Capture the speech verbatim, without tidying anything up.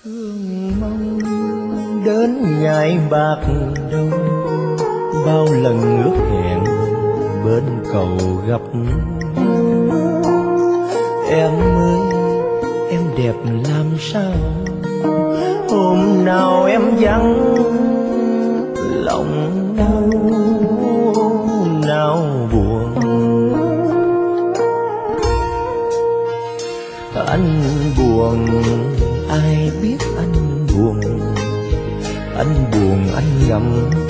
Thương mong đến ngày bạc đầu, bao lần ước hẹn bên cầu gặp nhau. Em ơi em đẹp làm sao, hôm nào em vắng lòng đau nào buồn. Anh buồn ai biết anh buồn, anh buồn anh ngậm